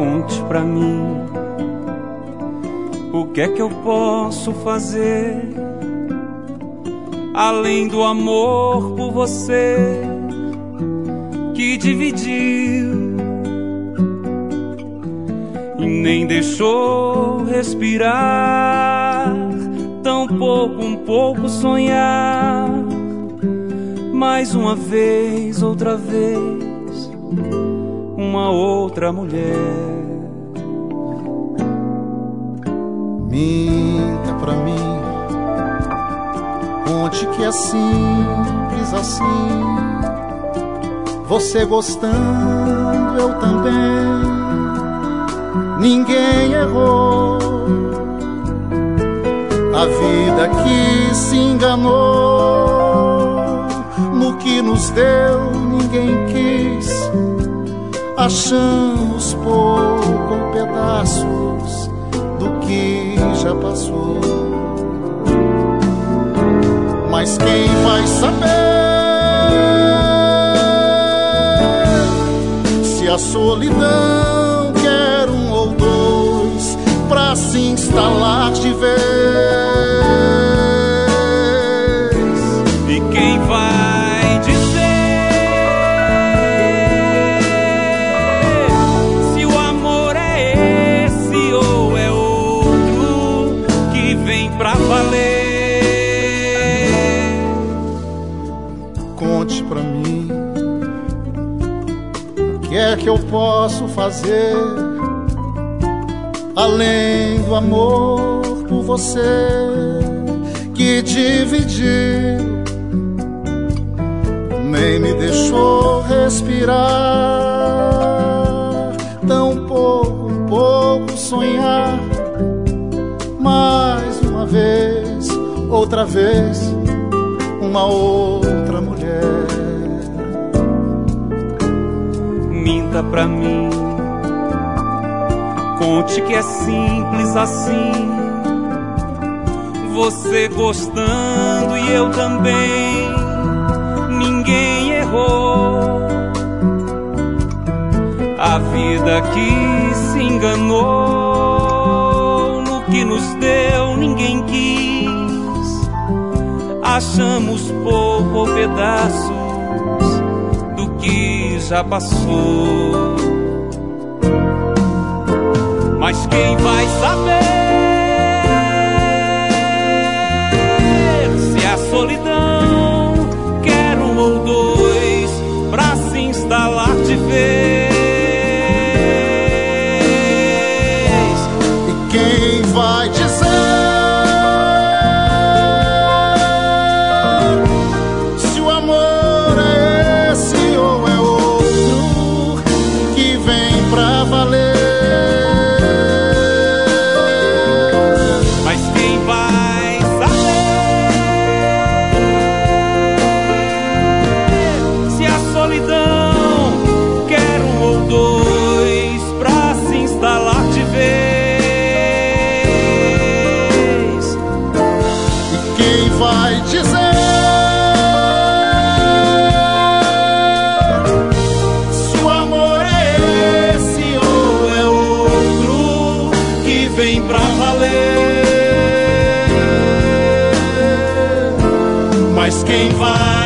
Conte pra mim, o que é que eu posso fazer além do amor por você que dividiu e nem deixou respirar, tampouco um pouco sonhar. Mais uma vez, outra vez, uma outra mulher. Minta pra mim, conte que é simples assim. Você gostando, eu também. Ninguém errou. A vida que se enganou no que nos deu, ninguém quis. Achamos pouco pedaços do que já passou. Mas quem vai saber se a solidão quer um ou dois pra se instalar de vez? E quem vai dizer se o amor é esse ou é outro que vem pra valer? Conte pra mim, o que é que eu posso fazer além do amor por você que dividiu, nem me deixou respirar, tampouco um pouco sonhar. Mais uma vez, outra vez, uma outra mulher. Minta pra mim, conte que é simples assim. Você gostando e eu também. Ninguém errou. A vida que se enganou no que nos deu, ninguém quis. Achamos pouco pedaços do que já passou. Mas quem vai saber se a solidão quer um ou dois pra se instalar de vez? E quem vai dizer se o amor é esse ou é outro que vem pra valer? Vai dizer se o amor é esse ou é outro que vem pra valer? Mas quem vai